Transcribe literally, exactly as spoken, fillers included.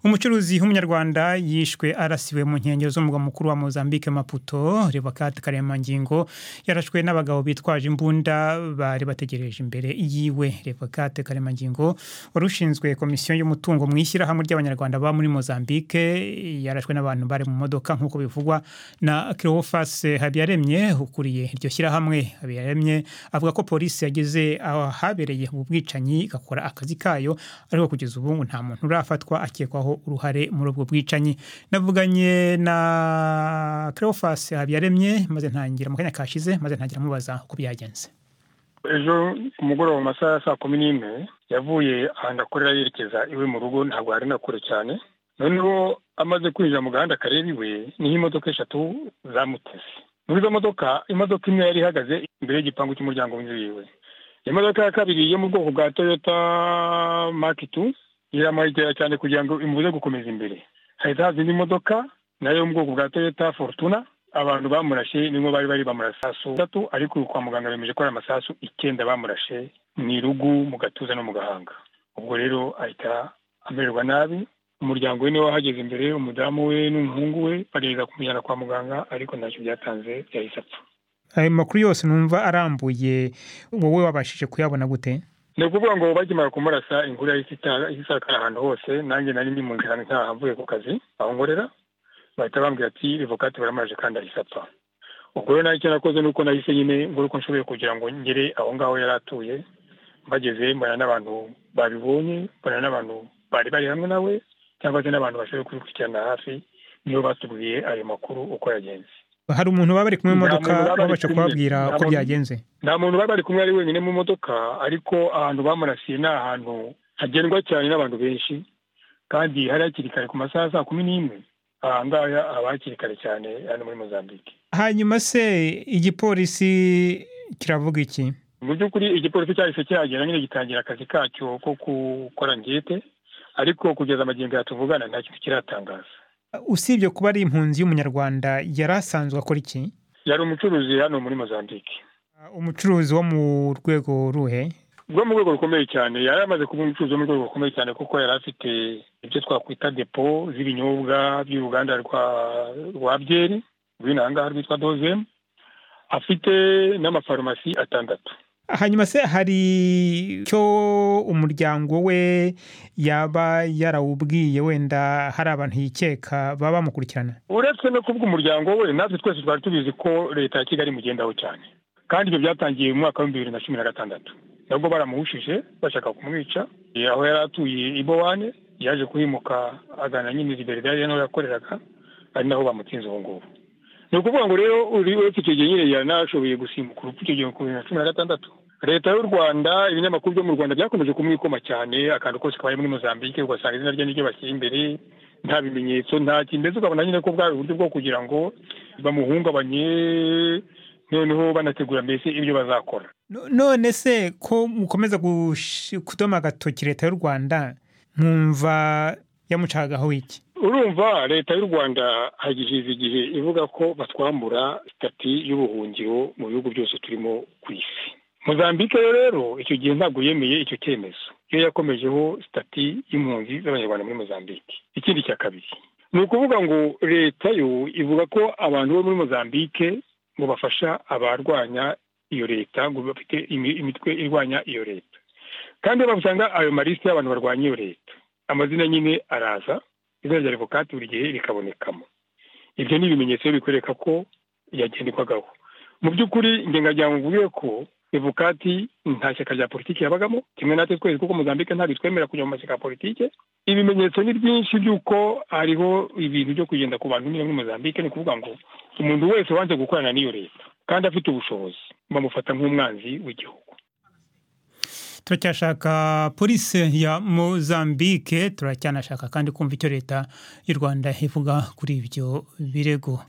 Umucuruzi w'umunyarwanda yishwe arasiwe mu nkengero z'umugwa mukuru wa Mozambique Maputo. Revocates Karemangingo yarashwe n'abagabo bitwaje imbunda bari bategereje imbere yiwe. Revocates Karemangingo warushinzwe komisiyo y'umutungo mu ishyirahamwe ry'abanyarwanda ba muri Mozambique yarashwe n'abantu bari mu modoka nk'uko bivugwa na Cleophas Habiyaremye ukuriye iryo shyirahamwe. Habiyaremye avuga ko polisi yageze ahabereye mu bwicanyi igakora akazi kayo, ariko kugeza ubu nta muntu urafatwa akekwaho uruhare muri ubwo bwicanyi. Navuganye na Cleophas Habiyaremye maze ntangira mu kanya kashize maze ntangira mubaza uko byagenze. Ejo umugoroba mu masaha ya saa kumi n'imwe yavuye ahantu akorera yerekeza iwe mu rugo, ntabwo hari na kure cyane. Noneho amaze kwinjira mu gahanda kareba iwe niho imodoka eshatu zamuteze. Muri izo modoka, imodoka imwe yari ihagaze imbere y'igipangu cy'umuryango w'inzu yiwe. Imodoka ya kabiri yo mu bwoko bwa Toyota Mark two iramayitera cyane kugira ngo imubuze gukomeza imbere. Hahita haza indi modoka nayo mu bwoko bwa Toyota Fortuna. Abantu bamurashe nimwe bari bari bamurasasu gatatu, ariko kwa muganga bemeje ko ari amasasu icyenda bamurashe mu irugu, mu gatuza no mu gahanga. Ubwo rero ahita amererwa nabi. Umuryango we niwe wahageze imbere, umudamu we n'umuhungu we bageza kumujyana kwa muganga, ariko ntacyo byatanze, yahise apfa. Ayo makuru yose numva arambuye, wowe wabashije kuyabona gute? Ni ukuvuga ngo bakimara kumurasa inkuru yahise isakara ahantu hose. Nanjye nari ndi mu nzira ntaha mvuye ku kazi aho ngorera, bahita bambwira ati Revocates baramaraje kandi ahise apfa. Ubwo rero icyo nakoze nuko nahise nyine ngura uko nshoboye kugira ngo ngere aho ngaho yari atuye. Bageze mbona n'abantu babibonye, mbona n'abantu bari bari hamwe nawe cyangwa se n'abantu bashoboye kubikurikirana hafi, niyo batubwiye ayo makuru uko yagenze. Hari umuntu baba bari kumwe mu modoka babasha kubabwira uko byagenze? Nta muntu baba bari kumwe ari wenyine mu modoka, ariko ahantu bamurasiye ni ahantu hagendwa cyane n'abantu benshi, kandi hari hakiri kare ku masaha saa kumi n'imwe. Aha ngaha haba hakiri kare cyane hano muri Mozambique. Hanyuma se igipolisi kiravuga iki? Mu by'ukuri igipolisi cyahise cyagera nyine gitangira akazi kacyo ko gukora ngete, ariko kugeza amagingo yatuvugana nta kintu kiratangaza. Usibye kuba ari impunzi y'umunyarwanda, yari asanzwe akora iki? Yari umucuruzi hano muri Mozambique. Umucuruzi wo mu rwego ruhe? Bwo mu rwego rukomeye cyane. Yari amaze kuba umucuruzi wo mu rwego rukomeye cyane, kuko yari afite ibyo twakwita depo z'ibinyobwa by'uruganda rwa rwa byeri rw'inanga rwitwa Dozem. Afite n'amafarumasi atandatu. Hanyuma se hari cyo umuryango we yaba yarawubwiye, wenda hari abantu yikeka baba bamukurikirana? Uretse no kuvuga umuryango we, natwe twese twari tubizi ko leta ya Kigali imugendaho cyane, kandi ibyo byatangiye mu mwaka wa bibiri na cumi na gatandatu. Nabwo baramuhushije bashaka kumwica aho yari atuye i Bowane. Yaje kuhimuka agana nyine Liberia naho yakoreraga, ari naho bamutsinze ubu ngubu. Ni ukuvuga ngo rero uri wese icyo gihe nyine yanashoboye gusimbuka urupfu icyo gihe ku bibiri na cumi na gatandatu. Leta y'u Rwanda, ibinyamakuru byo mu Rwanda byakomeje kumwikoma cyane, akantu kose kabaye muri Mozambique ugasanga izina rye niryo bashyira imbere, nta bimenyetso nta kintu, mbese ukabona nyine ko bwari uburyo bwo kugira ngo bamuhungabanye, noneho banategura mbese ibyo bazakora. None se ko mukomeza kudoma agatoki leta y'u Rwanda, mwumva yamucagaho iki? Urumva leta y'u Rwanda hagize igihe ivuga ko batwambura stati y'ubuhungiro mu bihugu byose turimo ku isi. Mozambique rero icyo gihe ntabwo yemeye icyo cyemezo, iyo yakomejeho stati y'impunzi z'abanyarwanda muri Mozambique. Ikindi cya kabiri ni ukuvuga ngo leta yo ivuga ko abantu bo muri Mozambique ngo bafasha abarwanya iyo leta, ngo bafite imitwe irwanya iyo leta, kandi basanga ayo maliste y'abantu barwanya iyo leta amazina nyine araza, izina rya Revocates buri gihe rikabonekamo. Ibyo ni ibimenyetso bikwereka ko yagendekwagaho. Mu by'ukuri nge ngajya mvuye ko Revocates nta shyaka rya politiki yabagamo, kimwe natwe twese, kuko Mozambique ntabwo twemera kujya mu mashyaka ya politiki. Ibimenyetso ni byinshi by'uko hariho ibintu byo kugenda ku bantu muri Mozambique. Ni ukuvuga ngo umuntu wese wanze gukorana n'iyo leta kandi afite ubushobozi bamufata nk'umwanzi w'igihugu. Turacyashaka polisi ya Mozambique, turacyanashaka kandi kumva icyo leta y'u Rwanda ivuga kuri ibyo birego.